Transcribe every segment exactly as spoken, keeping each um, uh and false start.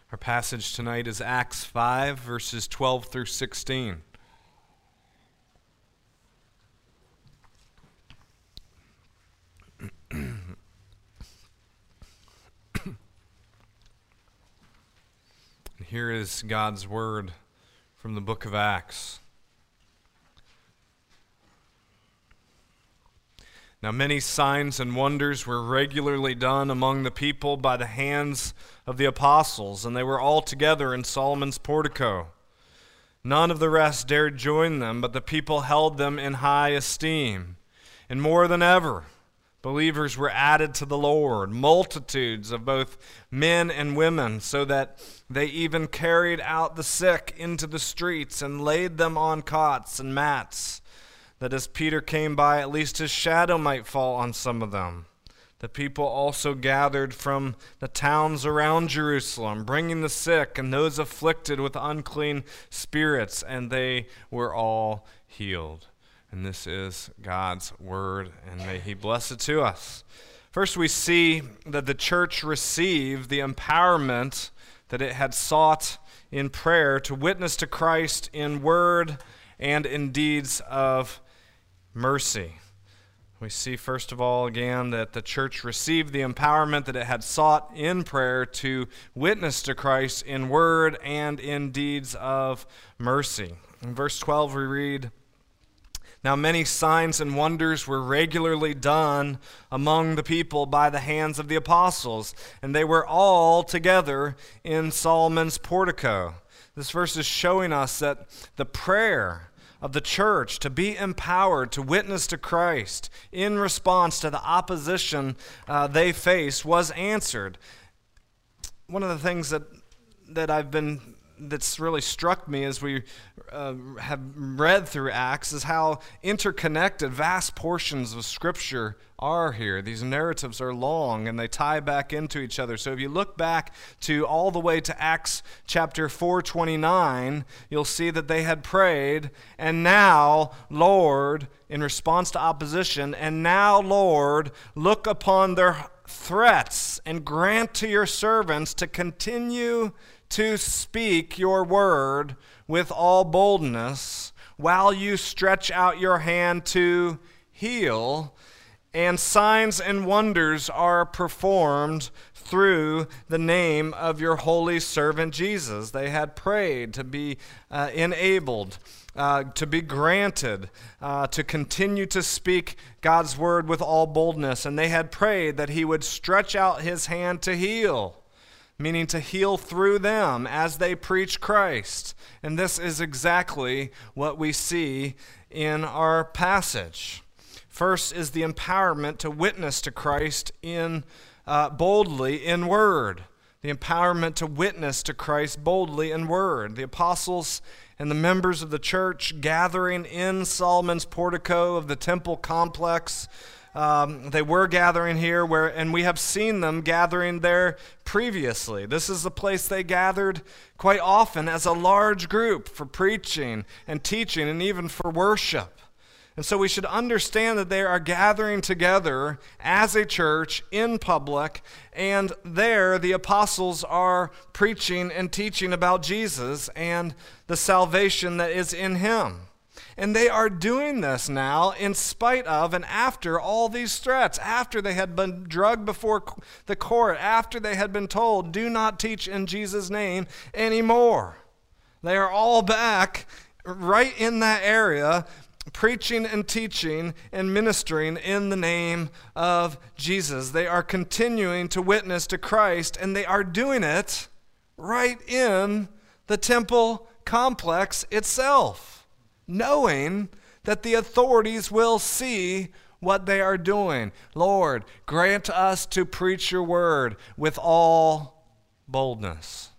Our passage tonight is Acts five, verses twelve through sixteen. Here is God's word from the book of Acts. Now many signs and wonders were regularly done among the people by the hands of the apostles, and they were all together in Solomon's portico. None of the rest dared join them, but the people held them in high esteem. And more than ever, believers were added to the Lord, multitudes of both men and women, so that they even carried out the sick into the streets and laid them on cots and mats, that as Peter came by, at least his shadow might fall on some of them. The people also gathered from the towns around Jerusalem, bringing the sick and those afflicted with unclean spirits, and they were all healed. And this is God's word, and may he bless it to us. First, we see that the church received the empowerment that it had sought in prayer to witness to Christ in word and in deeds of mercy. We see, first of all, again, that the church received the empowerment that it had sought in prayer to witness to Christ in word and in deeds of mercy. In verse twelve, we read, "Now many signs and wonders were regularly done among the people by the hands of the apostles, and they were all together in Solomon's portico." This verse is showing us that the prayer of the church to be empowered to witness to Christ in response to the opposition uh, they face was answered. One of the things that that I've been that's really struck me as we uh, have read through Acts is how interconnected vast portions of Scripture are here. These narratives are long and they tie back into each other. So if you look back to all the way to Acts chapter four twenty-nine, you'll see that they had prayed, and now, Lord, in response to opposition, and now, Lord, look upon their threats and grant to your servants to continue to speak your word with all boldness while you stretch out your hand to heal, and signs and wonders are performed through the name of your holy servant Jesus. They had prayed to be uh, enabled, uh, to be granted, uh, to continue to speak God's word with all boldness, and they had prayed that he would stretch out his hand to heal, meaning to heal through them as they preach Christ. And this is exactly what we see in our passage. First is the empowerment to witness to Christ in uh, boldly in word. The empowerment to witness to Christ boldly in word. The apostles and the members of the church gathering in Solomon's portico of the temple complex. Um, they were gathering here, where, and we have seen them gathering there previously. This is the place they gathered quite often as a large group for preaching and teaching and even for worship. And so we should understand that they are gathering together as a church in public, and there the apostles are preaching and teaching about Jesus and the salvation that is in him. And they are doing this now in spite of and after all these threats, after they had been drugged before the court, after they had been told, do not teach in Jesus' name anymore. They are all back right in that area, preaching and teaching and ministering in the name of Jesus. They are continuing to witness to Christ, and they are doing it right in the temple complex itself, knowing that the authorities will see what they are doing. Lord, grant us to preach your word with all boldness,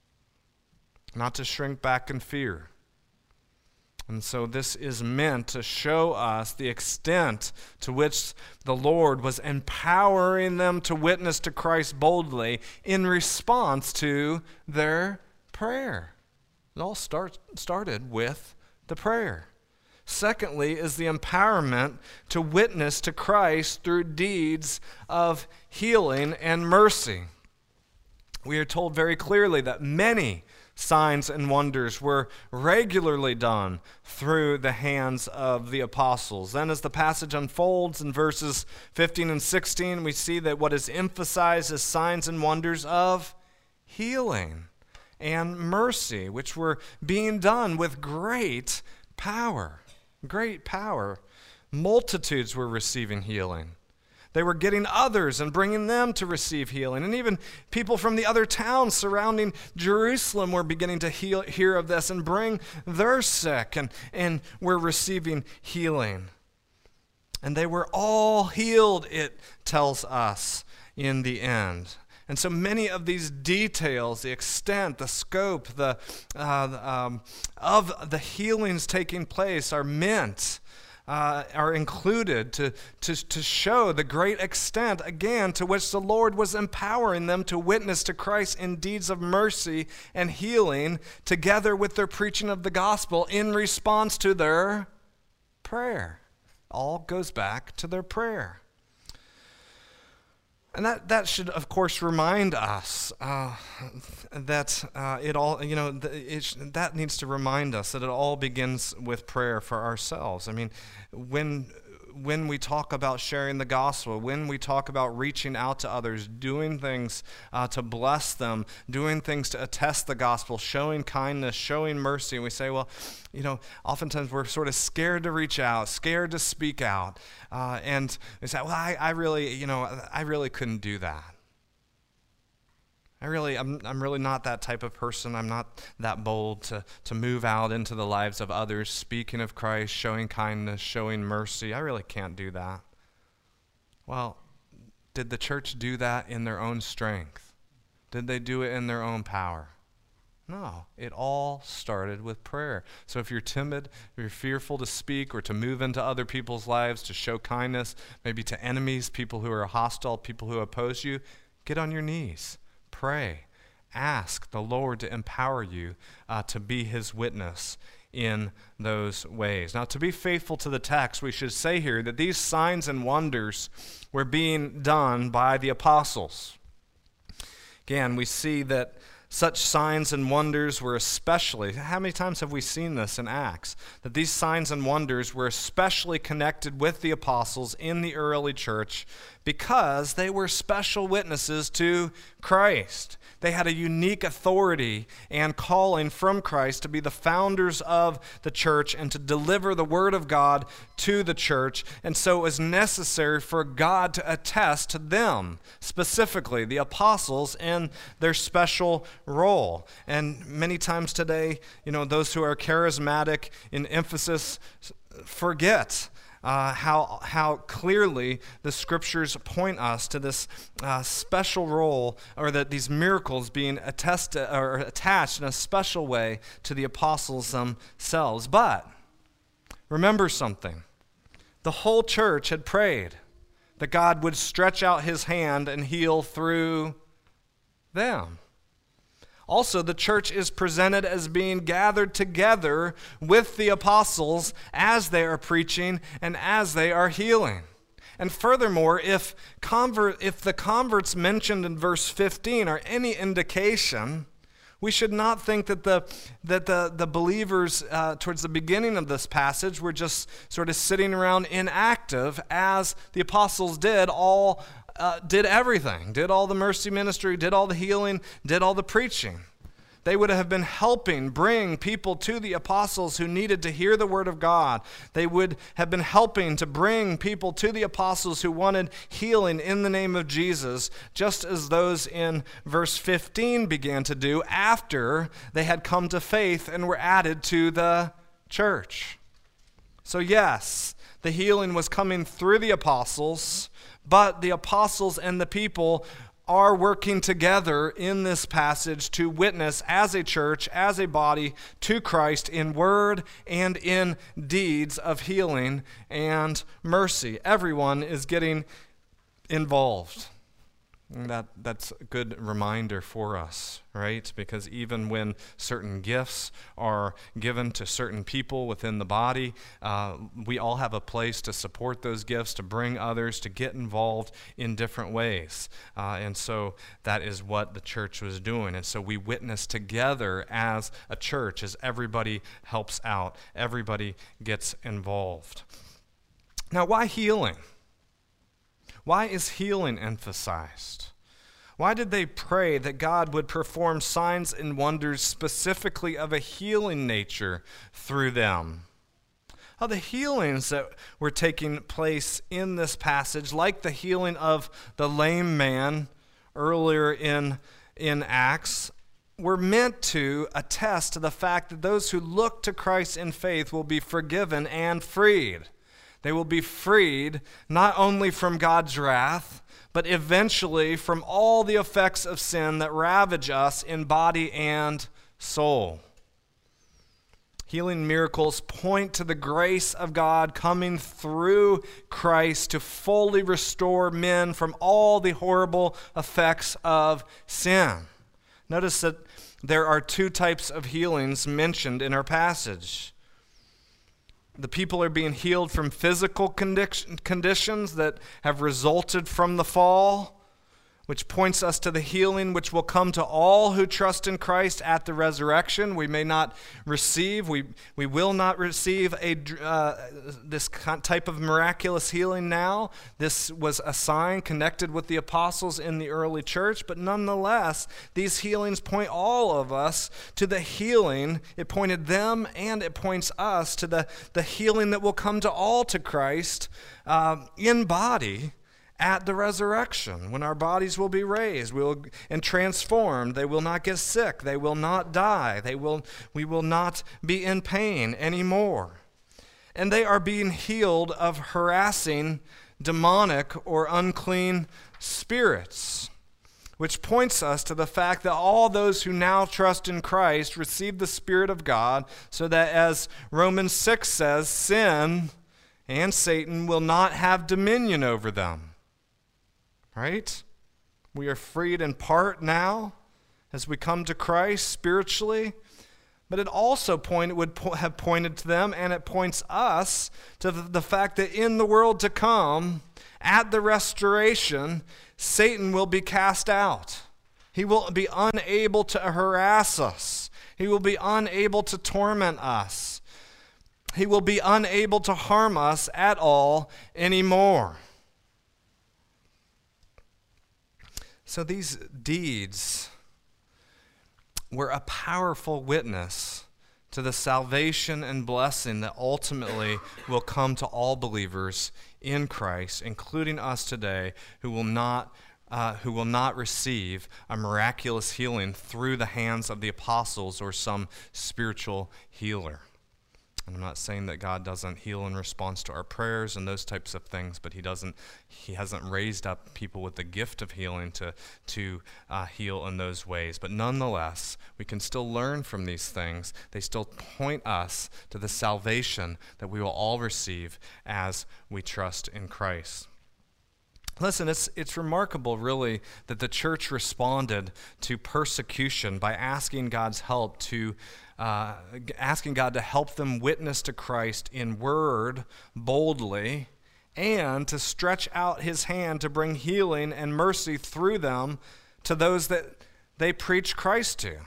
not to shrink back in fear. And so this is meant to show us the extent to which the Lord was empowering them to witness to Christ boldly in response to their prayer. It all start, started with the prayer. Secondly is the empowerment to witness to Christ through deeds of healing and mercy. we are told very clearly that many signs and wonders were regularly done through the hands of the apostles. Then as the passage unfolds in verses fifteen and sixteen, we see that what is emphasized is signs and wonders of healing and mercy, which were being done with great power. Great power. Multitudes were receiving healing. They were getting others and bringing them to receive healing. And even people from the other towns surrounding Jerusalem were beginning to heal, hear of this and bring their sick, and, and were receiving healing. And they were all healed, it tells us in the end. And so many of these details, the extent, the scope, the uh, um, of the healings taking place are meant Uh, are included to, to, to show the great extent, again, to which the Lord was empowering them to witness to Christ in deeds of mercy and healing, together with their preaching of the gospel in response to their prayer. All goes back to their prayer. And that, that should, of course, remind us uh, that uh, it all, you know, it, that needs to remind us that it all begins with prayer for ourselves. I mean, when when we talk about sharing the gospel, when we talk about reaching out to others, doing things uh, to bless them, doing things to attest the gospel, showing kindness, showing mercy, and we say, well, you know, oftentimes we're sort of scared to reach out, scared to speak out, uh, and we say, well, I, I really, you know, I really couldn't do that. I really, I'm, I'm really not that type of person. I'm not that bold to, to move out into the lives of others, speaking of Christ, showing kindness, showing mercy. I really can't do that. Well, did the church do that in their own strength? Did they do it in their own power? No, it all started with prayer. So if you're timid, if you're fearful to speak or to move into other people's lives, to show kindness, maybe to enemies, people who are hostile, people who oppose you, get on your knees. Pray. Ask the Lord to empower you uh, to be his witness in those ways. Now, to be faithful to the text, we should say here that these signs and wonders were being done by the apostles. Again, we see that such signs and wonders were especially, how many times have we seen this in Acts? That these signs and wonders were especially connected with the apostles in the early church because they were special witnesses to Christ. They had a unique authority and calling from Christ to be the founders of the church and to deliver the word of God to the church. And so it was necessary for God to attest to them, specifically the apostles, in their special role. And many times today, you know, those who are charismatic in emphasis forget Uh, how how clearly the scriptures point us to this uh, special role, or that these miracles being attested or attached in a special way to the apostles themselves. But remember something: the whole church had prayed that God would stretch out his hand and heal through them. Also, the church is presented as being gathered together with the apostles as they are preaching and as they are healing. And furthermore, if convert, if the converts mentioned in verse fifteen are any indication, we should not think that the that the, the believers uh, towards the beginning of this passage were just sort of sitting around inactive as the apostles did all Uh, did everything, did all the mercy ministry, did all the healing, did all the preaching. They would have been helping bring people to the apostles who needed to hear the word of God. They would have been helping to bring people to the apostles who wanted healing in the name of Jesus, just as those in verse fifteen began to do after they had come to faith and were added to the church. So yes, the healing was coming through the apostles, but the apostles and the people are working together in this passage to witness as a church, as a body, to Christ in word and in deeds of healing and mercy. Everyone is getting involved. And that, that's a good reminder for us, right? Because even when certain gifts are given to certain people within the body, uh, we all have a place to support those gifts, to bring others, to get involved in different ways. Uh, and so that is what the church was doing. And so we witness together as a church, as everybody helps out, everybody gets involved. Now, why healing? Why is healing emphasized? Why did they pray that God would perform signs and wonders specifically of a healing nature through them? Well, the healings that were taking place in this passage, like the healing of the lame man earlier in, in Acts, were meant to attest to the fact that those who look to Christ in faith will be forgiven and freed. They will be freed not only from God's wrath, but eventually from all the effects of sin that ravage us in body and soul. Healing miracles point to the grace of God coming through Christ to fully restore men from all the horrible effects of sin. Notice that there are two types of healings mentioned in our passage. The people are being healed from physical condition, conditions that have resulted from the fall, which points us to the healing which will come to all who trust in Christ at the resurrection. We may not receive, we, we will not receive a, uh, this type of miraculous healing now. This was a sign connected with the apostles in the early church, but nonetheless, these healings point all of us to the healing. It pointed them and it points us to the, the healing that will come to all to Christ uh, in body at the resurrection, when our bodies will be raised we'll, and transformed. They will not get sick. They will not die. They will, we will not be in pain anymore. And they are being healed of harassing demonic or unclean spirits, which points us to the fact that all those who now trust in Christ receive the Spirit of God, so that, as Romans six says, sin and Satan will not have dominion over them. Right? We are freed in part now as we come to Christ spiritually, but it also point, would po- have pointed to them, and it points us to the, the fact that in the world to come, at the restoration, Satan will be cast out. He will be unable to harass us. He will be unable to torment us. He will be unable to harm us at all anymore. So these deeds were a powerful witness to the salvation and blessing that ultimately will come to all believers in Christ, including us today, who will not uh, who will not receive a miraculous healing through the hands of the apostles or some spiritual healer. And I'm not saying that God doesn't heal in response to our prayers and those types of things, but he doesn't. He hasn't raised up people with the gift of healing to, to uh, heal in those ways. But nonetheless, we can still learn from these things. They still point us to the salvation that we will all receive as we trust in Christ. Listen, it's it's remarkable, really, that the church responded to persecution by asking God's help to Uh, asking God to help them witness to Christ in word boldly, and to stretch out his hand to bring healing and mercy through them to those that they preach Christ to.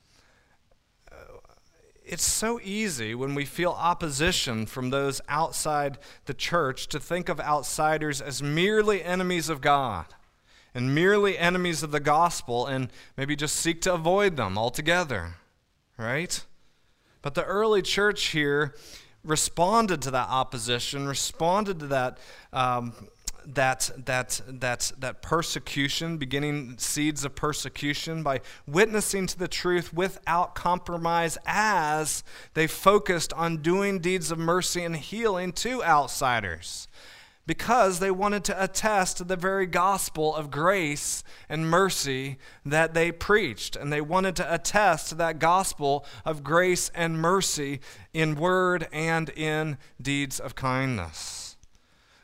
It's so easy when we feel opposition from those outside the church to think of outsiders as merely enemies of God and merely enemies of the gospel, and maybe just seek to avoid them altogether. Right? But the early church here responded to that opposition, responded to that um, that that that that persecution, beginning seeds of persecution, by witnessing to the truth without compromise, as they focused on doing deeds of mercy and healing to outsiders, because they wanted to attest to the very gospel of grace and mercy that they preached. And they wanted to attest to that gospel of grace and mercy in word and in deeds of kindness.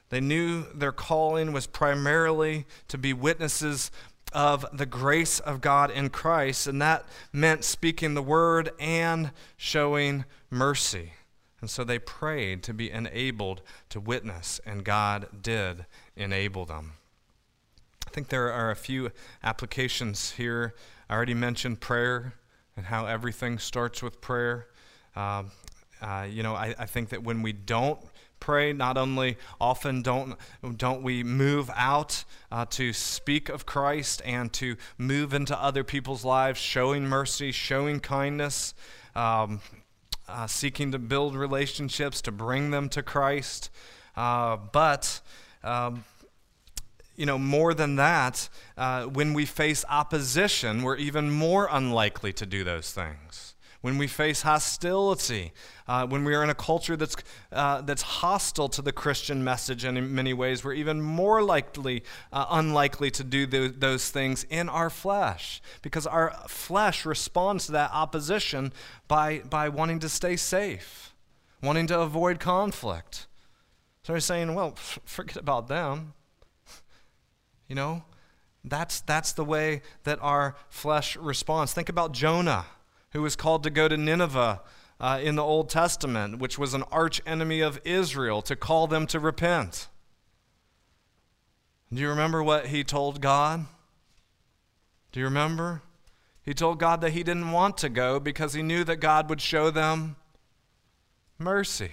They knew their calling was primarily to be witnesses of the grace of God in Christ, and that meant speaking the word and showing mercy. And so they prayed to be enabled to witness, and God did enable them. I think there are a few applications here. I already mentioned prayer and how everything starts with prayer. Uh, uh, you know, I, I think that when we don't pray, not only often don't don't we move out uh, to speak of Christ and to move into other people's lives, showing mercy, showing kindness, um, uh, seeking to build relationships, to bring them to Christ. Uh, but, um, you know, more than that, uh, when we face opposition, we're even more unlikely to do those things. When we face hostility, uh, when we are in a culture that's uh, that's hostile to the Christian message, and in many ways, we're even more likely, uh, unlikely to do th- those things in our flesh, because our flesh responds to that opposition by by wanting to stay safe, wanting to avoid conflict. So we're saying, well, f- forget about them. You know, that's that's the way that our flesh responds. Think about Jonah, who was called to go to Nineveh uh, in the Old Testament, which was an arch enemy of Israel, to call them to repent. Do you remember what he told God? Do you remember? He told God that he didn't want to go because he knew that God would show them mercy.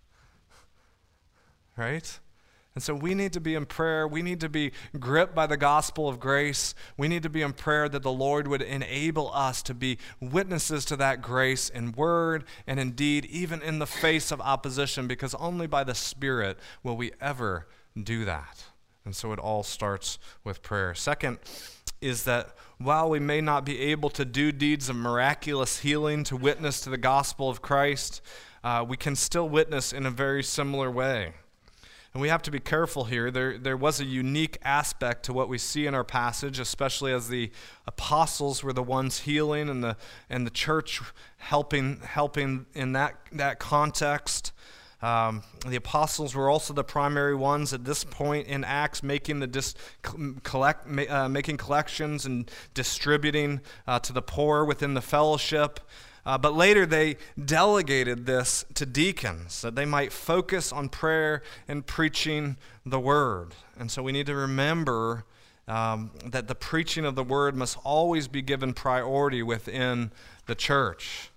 Right? And so we need to be in prayer. We need to be gripped by the gospel of grace. We need to be in prayer that the Lord would enable us to be witnesses to that grace in word and in deed, even in the face of opposition, because only by the Spirit will we ever do that. And so it all starts with prayer. Second is that while we may not be able to do deeds of miraculous healing to witness to the gospel of Christ, uh, we can still witness in a very similar way. And we have to be careful here. There, there was a unique aspect to what we see in our passage, especially as the apostles were the ones healing and the and the church helping helping in that that context. Um, the apostles were also the primary ones at this point in Acts, making the dis, collect uh, making collections and distributing uh, to the poor within the fellowship. Uh, but later they delegated this to deacons, that they might focus on prayer and preaching the word. And so we need to remember um, that the preaching of the word must always be given priority within the church.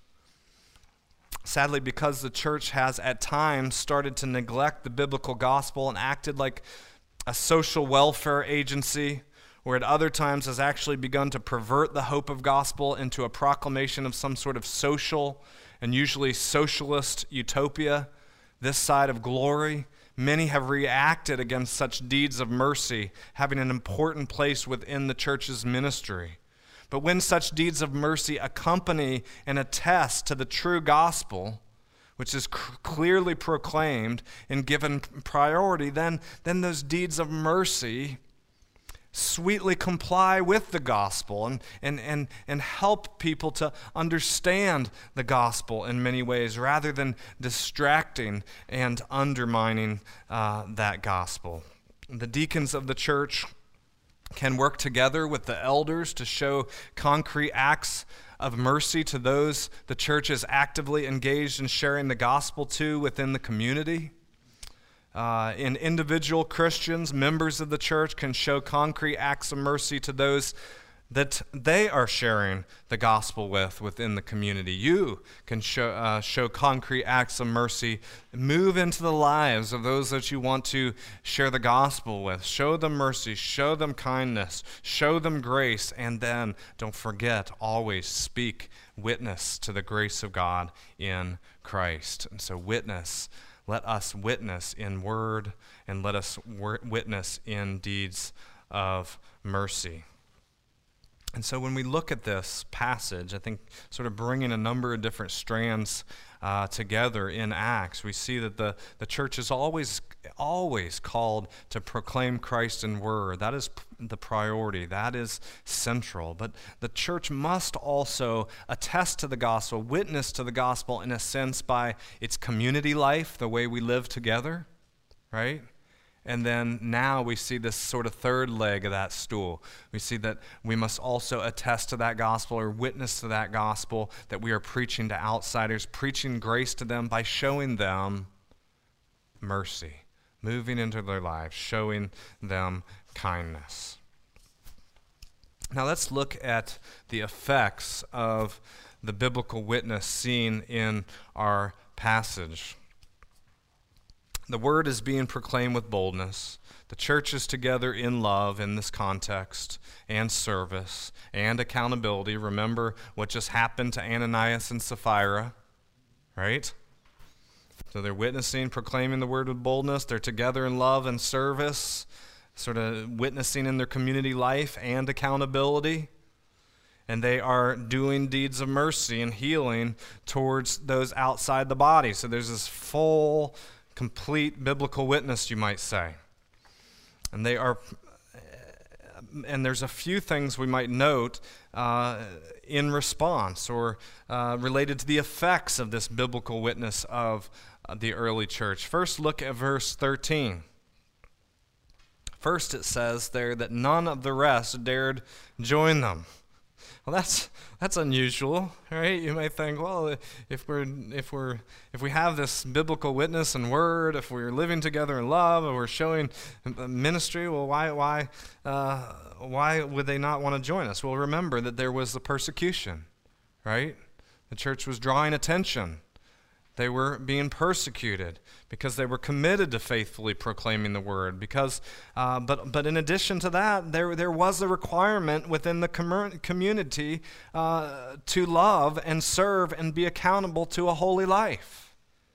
Sadly, because the church has at times started to neglect the biblical gospel and acted like a social welfare agency, or at other times has actually begun to pervert the hope of gospel into a proclamation of some sort of social and usually socialist utopia, this side of glory, many have reacted against such deeds of mercy having an important place within the church's ministry. But when such deeds of mercy accompany and attest to the true gospel, which is c- clearly proclaimed and given priority, then, then those deeds of mercy sweetly comply with the gospel and, and, and, and help people to understand the gospel in many ways, rather than distracting and undermining uh, that gospel. The deacons of the church can work together with the elders to show concrete acts of mercy to those the church is actively engaged in sharing the gospel to within the community. Uh, and individual Christians, members of the church, can show concrete acts of mercy to those that they are sharing the gospel with within the community. You can show, uh, show concrete acts of mercy. Move into the lives of those that you want to share the gospel with. Show them mercy, show them kindness, show them grace, and then don't forget, always speak witness to the grace of God in Christ. And so witness. Let us witness in word, and let us wor- witness in deeds of mercy. And so when we look at this passage, I think sort of bringing a number of different strands uh, together in Acts, we see that the, the church is always, always called to proclaim Christ in word. That is p- the priority. That is central. But the church must also attest to the gospel, witness to the gospel in a sense by its community life, the way we live together, right? And then now we see this sort of third leg of that stool. We see that we must also attest to that gospel or witness to that gospel that we are preaching to outsiders, preaching grace to them by showing them mercy, moving into their lives, showing them kindness. Now let's look at the effects of the biblical witness seen in our passage. The word is being proclaimed with boldness. The church is together in love in this context, and service, and accountability. Remember what just happened to Ananias and Sapphira, right? So they're witnessing, proclaiming the word with boldness. They're together in love and service, sort of witnessing in their community life and accountability. And they are doing deeds of mercy and healing towards those outside the body. So there's this full, complete biblical witness, you might say. And they are, and there's a few things we might note uh, in response or uh, related to the effects of this biblical witness of uh, the early church. First, look at verse thirteen. First, it says there that none of the rest dared join them. Well, that's that's unusual, right? You may think, well, if we're if we're if we have this biblical witness and word, if we're living together in love, and we're showing ministry, well, why why uh, why would they not want to join us? Well, remember that there was the persecution, right? The church was drawing attention. They were being persecuted because they were committed to faithfully proclaiming the word. Because, uh, but but in addition to that, there there was a requirement within the com- community uh, to love and serve and be accountable to a holy life.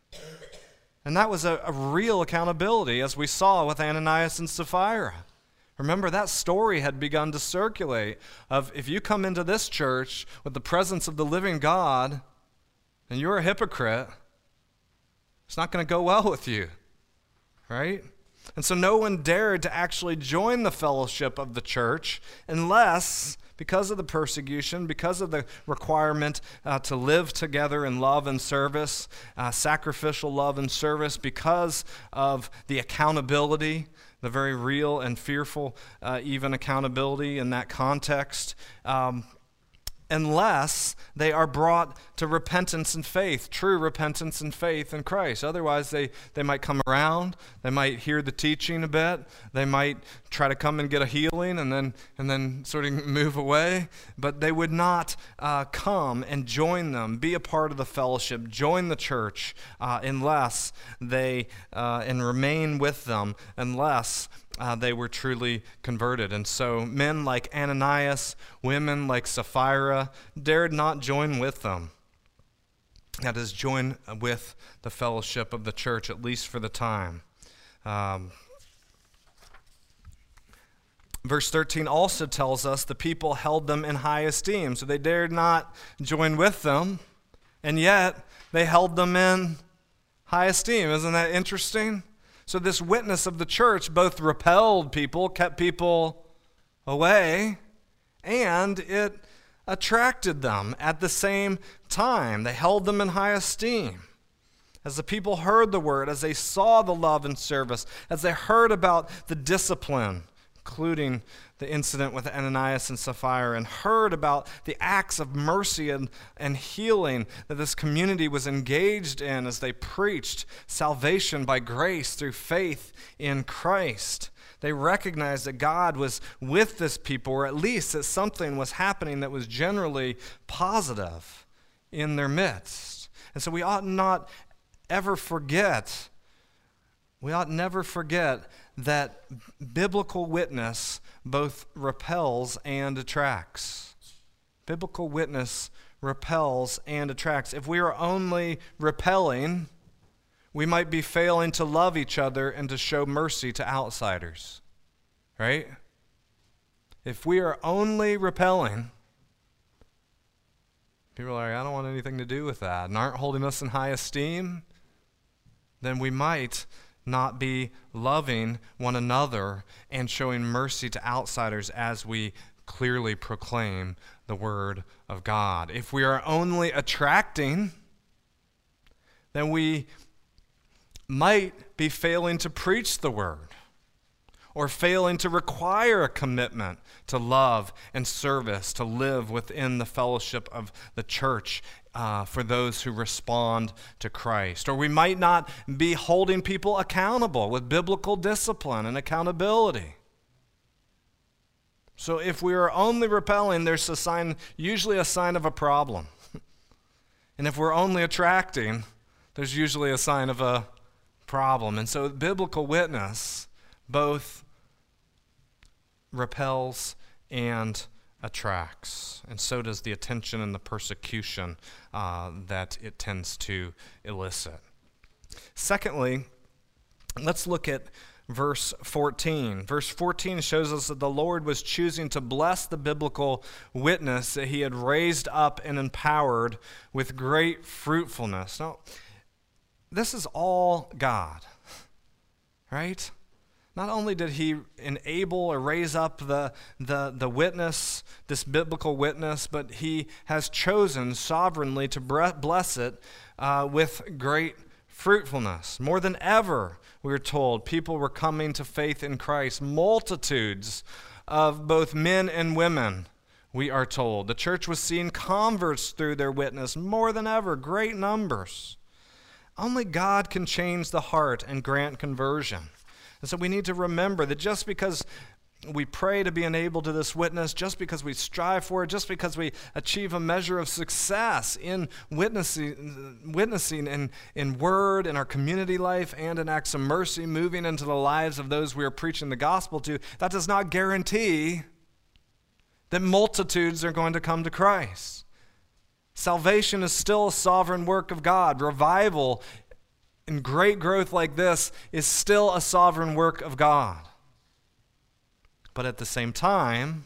And that was a, a real accountability, as we saw with Ananias and Sapphira. Remember, that story had begun to circulate of if you come into this church with the presence of the living God and you're a hypocrite, it's not going to go well with you, right? And so no one dared to actually join the fellowship of the church unless, because of the persecution, because of the requirement uh, to live together in love and service, uh, sacrificial love and service, because of the accountability, the very real and fearful uh, even accountability in that context, um, unless they are brought to repentance and faith, true repentance and faith in Christ. Otherwise, they, they might come around, they might hear the teaching a bit, they might try to come and get a healing and then and then sort of move away, but they would not uh, come and join them, be a part of the fellowship, join the church, uh, unless they, uh, and remain with them, unless Uh, they were truly converted. And so men like Ananias, women like Sapphira, dared not join with them. That is, join with the fellowship of the church, at least for the time. Um, verse thirteen also tells us the people held them in high esteem. So they dared not join with them, and yet they held them in high esteem. Isn't that interesting? So this witness of the church both repelled people, kept people away, and it attracted them at the same time. They held them in high esteem. As the people heard the word, as they saw the love and service, as they heard about the discipline, including the incident with Ananias and Sapphira, and heard about the acts of mercy and, and healing that this community was engaged in as they preached salvation by grace through faith in Christ. They recognized that God was with this people, or at least that something was happening that was generally positive in their midst. And so we ought not ever forget, we ought never forget that biblical witness both repels and attracts. Biblical witness repels and attracts. If we are only repelling, we might be failing to love each other and to show mercy to outsiders, right? If we are only repelling, people are like, I don't want anything to do with that, and aren't holding us in high esteem, then we might not be loving one another and showing mercy to outsiders as we clearly proclaim the word of God. If we are only attracting, then we might be failing to preach the word. or failing to require a commitment to love and service, to live within the fellowship of the church uh, for those who respond to Christ. Or we might not be holding people accountable with biblical discipline and accountability. So if we are only repelling, there's a sign, usually a sign of a problem. And if we're only attracting, there's usually a sign of a problem. And so biblical witness both repels and attracts. And so does the attention and the persecution uh, that it tends to elicit. Secondly, let's look at verse fourteen. Verse fourteen shows us that the Lord was choosing to bless the biblical witness that he had raised up and empowered with great fruitfulness. Now, this is all God, right? Not only did he enable or raise up the, the, the witness, this biblical witness, but he has chosen sovereignly to bless it uh, with great fruitfulness. More than ever, we are told, people were coming to faith in Christ. Multitudes of both men and women, we are told. The church was seeing converts through their witness more than ever, great numbers. Only God can change the heart and grant conversion. And so we need to remember that just because we pray to be enabled to this witness, just because we strive for it, just because we achieve a measure of success in witnessing, witnessing in, in word, in our community life, and in acts of mercy, moving into the lives of those we are preaching the gospel to, that does not guarantee that multitudes are going to come to Christ. Salvation is still a sovereign work of God. Revival and great growth like this is still a sovereign work of God. But at the same time,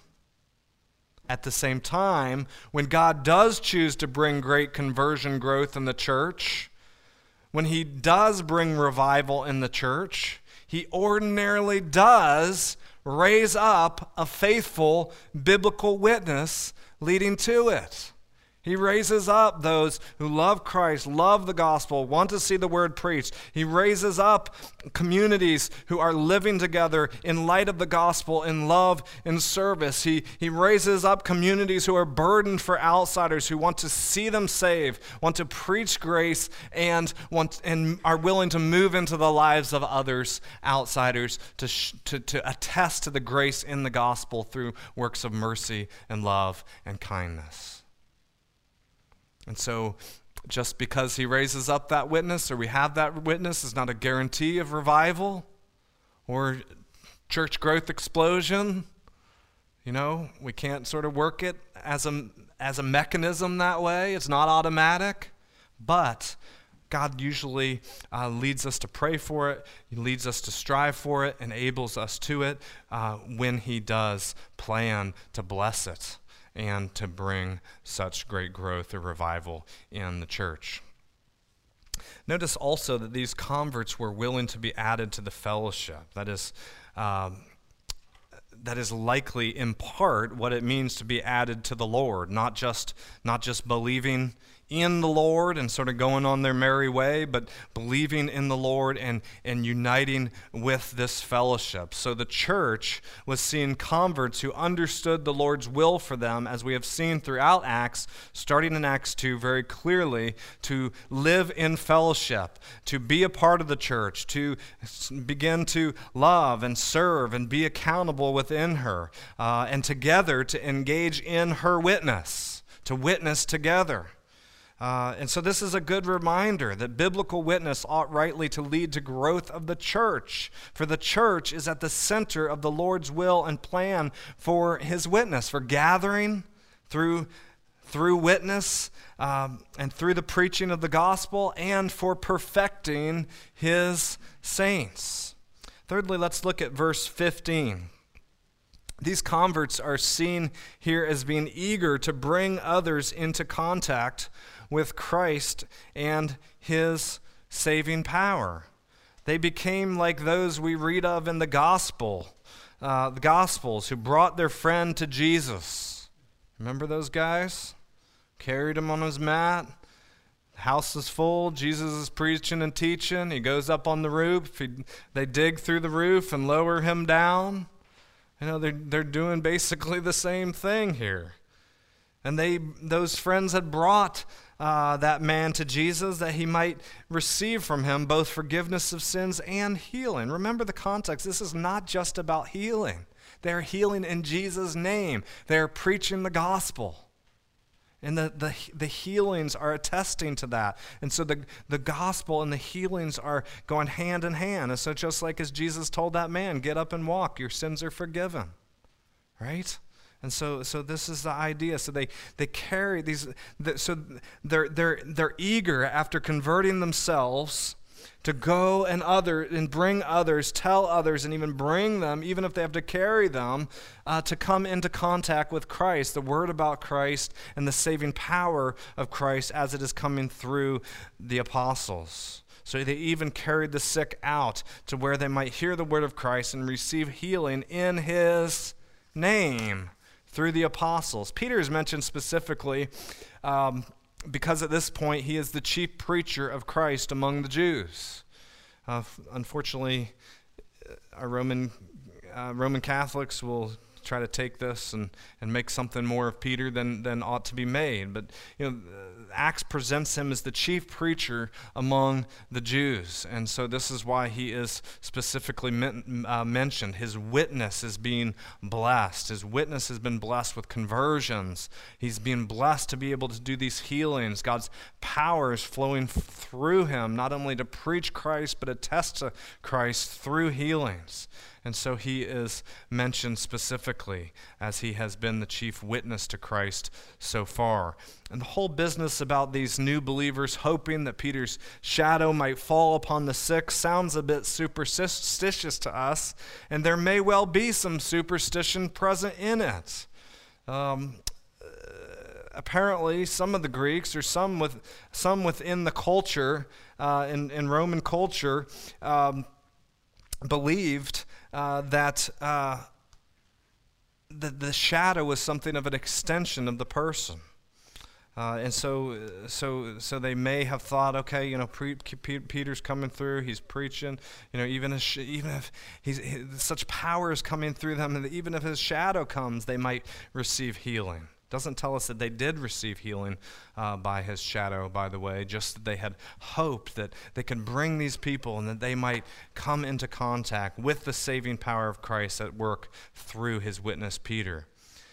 at the same time, when God does choose to bring great conversion growth in the church, when he does bring revival in the church, he ordinarily does raise up a faithful biblical witness leading to it. He raises up those who love Christ, love the gospel, want to see the word preached. He raises up communities who are living together in light of the gospel, in love and service. He, he raises up communities who are burdened for outsiders, who want to see them saved, want to preach grace, and want and are willing to move into the lives of others, outsiders, to, sh- to, to attest to the grace in the gospel through works of mercy and love and kindness. And so just because he raises up that witness or we have that witness is not a guarantee of revival or church growth explosion. You know, we can't sort of work it as a, as a mechanism that way. It's not automatic. But God usually uh, leads us to pray for it. He leads us to strive for it, enables us to it uh, when he does plan to bless it and to bring such great growth or revival in the church. Notice also that these converts were willing to be added to the fellowship. That is, um, that is likely in part what it means to be added to the Lord, not just, not just believing in the Lord and sort of going on their merry way, but believing in the Lord and, and uniting with this fellowship. So the church was seeing converts who understood the Lord's will for them, as we have seen throughout Acts, starting in Acts two very clearly, to live in fellowship, to be a part of the church, to begin to love and serve and be accountable within her, uh, and together to engage in her witness, to witness together. Uh, and so this is a good reminder that biblical witness ought rightly to lead to growth of the church, for the church is at the center of the Lord's will and plan for his witness, for gathering through, through witness um, and through the preaching of the gospel, and for perfecting his saints. Thirdly, let's look at verse fifteen. These converts are seen here as being eager to bring others into contact with Christ and his saving power. They became like those we read of in the gospel, uh, the Gospels, who brought their friend to Jesus. Remember those guys? Carried him on his mat, house is full. Jesus is preaching and teaching. He goes up on the roof. He, they dig through the roof and lower him down. You know, they're, they're doing basically the same thing here. And they, those friends had brought uh, that man to Jesus that he might receive from him both forgiveness of sins and healing. Remember the context. This is not just about healing. They're healing in Jesus' name. They're preaching the gospel. And the, the, the healings are attesting to that. And so the, the gospel and the healings are going hand in hand. And so just like as Jesus told that man, get up and walk, your sins are forgiven. Right? And so, so this is the idea. So they, they carry these. The, so they're they're they're eager after converting themselves to go and other and bring others, tell others, and even bring them, even if they have to carry them, uh, to come into contact with Christ, the word about Christ and the saving power of Christ as it is coming through the apostles. So they even carried the sick out to where they might hear the word of Christ and receive healing in his name. Through the apostles. Peter is mentioned specifically um, because at this point he is the chief preacher of Christ among the Jews. Uh, unfortunately, our Roman uh, Roman Catholics will try to take this and, and make something more of Peter than, than ought to be made. But you know, Acts presents him as the chief preacher among the Jews. And so this is why he is specifically men, uh, mentioned. His witness is being blessed. His witness has been blessed with conversions. He's being blessed to be able to do these healings. God's power is flowing f- through him, not only to preach Christ, but attest to Christ through healings. And so he is mentioned specifically as he has been the chief witness to Christ so far. And the whole business about these new believers hoping that Peter's shadow might fall upon the sick sounds a bit superstitious to us, and there may well be some superstition present in it. Um, apparently, some of the Greeks, or some with some within the culture, uh, in, in Roman culture, um, believed uh, that uh, the, the shadow was something of an extension of the person. Uh, and so, so, so they may have thought, okay, you know, pre- Peter's coming through, he's preaching, you know, even if, even if he's, he, such power is coming through them, and even if his shadow comes, they might receive healing. Doesn't tell us that they did receive healing uh, by his shadow, by the way, just that they had hoped that they could bring these people and that they might come into contact with the saving power of Christ at work through his witness, Peter.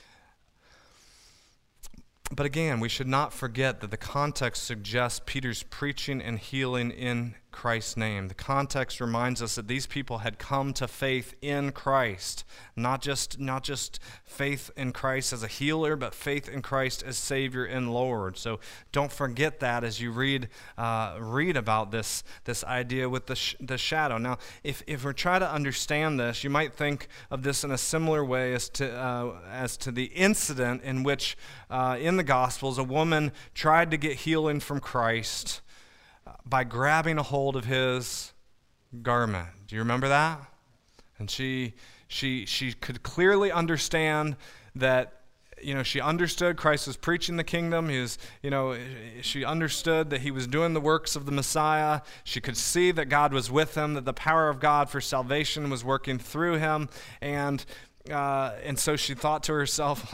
But again, we should not forget that the context suggests Peter's preaching and healing in Christ's name. The context reminds us that these people had come to faith in Christ, not just not just faith in Christ as a healer, but faith in Christ as Savior and Lord. So don't forget that as you read uh, read about this this idea with the sh- the shadow. Now, if if we're trying to understand this, you might think of this in a similar way as to uh, as to the incident in which uh, in the Gospels a woman tried to get healing from Christ by grabbing a hold of his garment. Do you remember that? And she she she could clearly understand that, you know, she understood Christ was preaching the kingdom. He was, you know, she understood that he was doing the works of the Messiah. She could see that God was with him, that the power of God for salvation was working through him. And uh, and so she thought to herself,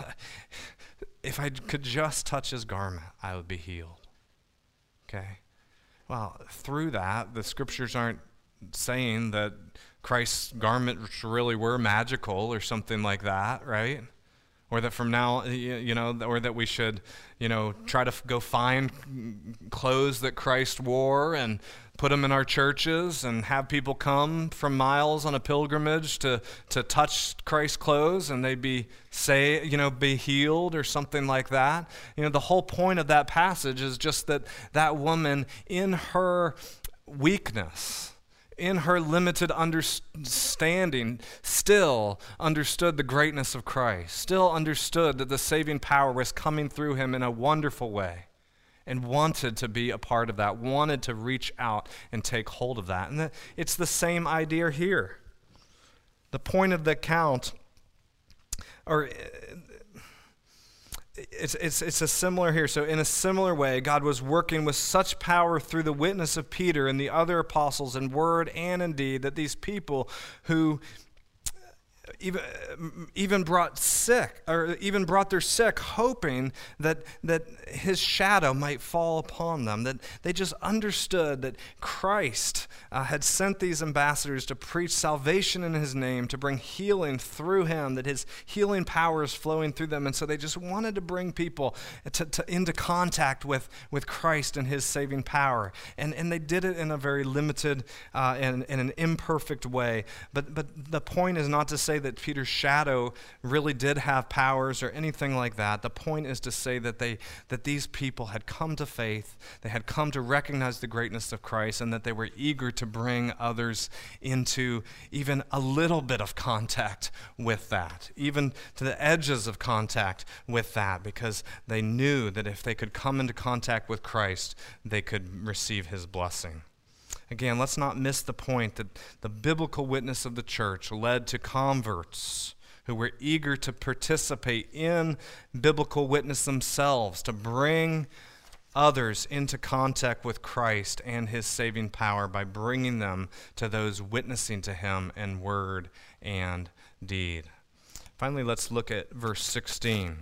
if I could just touch his garment, I would be healed. Okay? Well, through that, the scriptures aren't saying that Christ's garments really were magical or something like that, right? Or that from now, you know, or that we should, you know, try to f- go find clothes that Christ wore and put them in our churches and have people come from miles on a pilgrimage to, to touch Christ's clothes and they'd be, say, you know, be healed or something like that. You know, the whole point of that passage is just that that woman, in her weakness, in her limited understanding, still understood the greatness of Christ, still understood that the saving power was coming through him in a wonderful way, and wanted to be a part of that, wanted to reach out and take hold of that. And the, it's the same idea here. The point of the account, or It's, it's, it's a similar here. So in a similar way, God was working with such power through the witness of Peter and the other apostles in word and in deed that these people who even, even brought sick, or even brought their sick, hoping that, that his shadow might fall upon them, that they just understood that Christ uh, had sent these ambassadors to preach salvation in his name, to bring healing through him, that his healing power is flowing through them, and so they just wanted to bring people to, to, into contact with, with Christ and his saving power, and, and they did it in a very limited uh, and, and an imperfect way, but, but the point is not to say that Peter's shadow really did have powers or anything like that. The point is to say that they that these people had come to faith, they had come to recognize the greatness of Christ, and that they were eager to bring others into even a little bit of contact with that, even to the edges of contact with that, because they knew that if they could come into contact with Christ, they could receive his blessing. Again, let's not miss the point that the biblical witness of the church led to converts who were eager to participate in biblical witness themselves, to bring others into contact with Christ and his saving power by bringing them to those witnessing to him in word and deed. Finally, let's look at verse sixteen.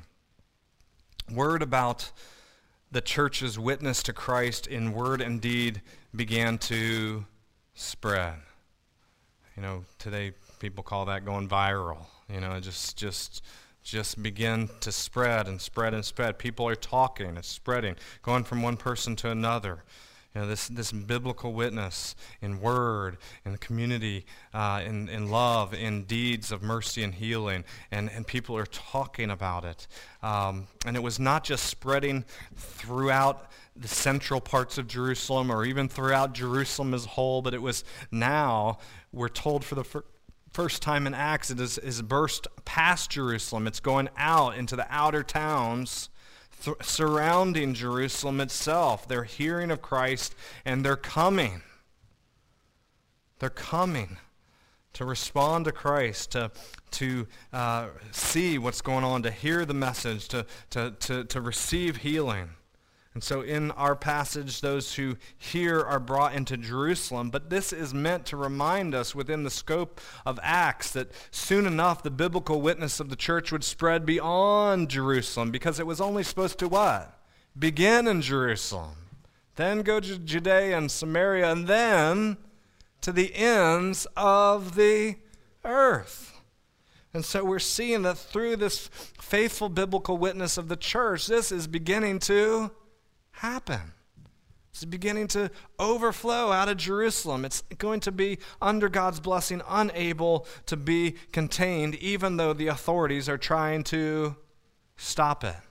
Word about the church's witness to Christ in word and deed began to spread. You know, today people call that going viral. You know, just just just begin to spread and spread and spread. People are talking, it's spreading, going from one person to another. You know, this, this biblical witness in word, in the community, uh, in, in love, in deeds of mercy and healing, and, and people are talking about it. Um, and it was not just spreading throughout the central parts of Jerusalem or even throughout Jerusalem as a whole, but it was now, we're told for the fir- first time in Acts, it is, is burst past Jerusalem. It's going out into the outer towns Th- surrounding Jerusalem itself. They're hearing of Christ and they're coming. They're coming to respond to Christ, to, to uh, see what's going on, to hear the message, to, to, to, to receive healing. And so in our passage, those who hear are brought into Jerusalem, but this is meant to remind us within the scope of Acts that soon enough the biblical witness of the church would spread beyond Jerusalem, because it was only supposed to what? Begin in Jerusalem, then go to Judea and Samaria, and then to the ends of the earth. And so we're seeing that through this faithful biblical witness of the church, this is beginning to happen. It's beginning to overflow out of Jerusalem. It's going to be under God's blessing, unable to be contained, even though the authorities are trying to stop it.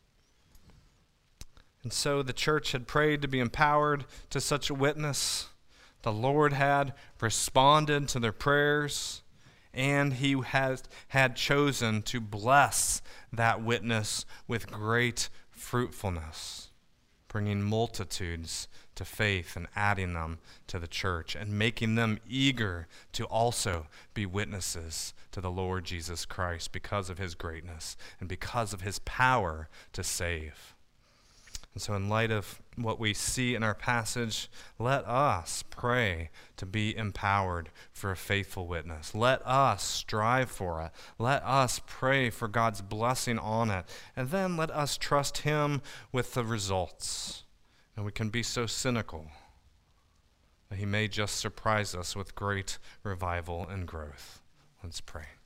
And so the church had prayed to be empowered to such a witness. The Lord had responded to their prayers, and he has, had chosen to bless that witness with great fruitfulness, bringing multitudes to faith and adding them to the church and making them eager to also be witnesses to the Lord Jesus Christ because of his greatness and because of his power to save. And so in light of what we see in our passage, let us pray to be empowered for a faithful witness. Let us strive for it. Let us pray for God's blessing on it. And then let us trust him with the results. And we can be so cynical that he may just surprise us with great revival and growth. Let's pray.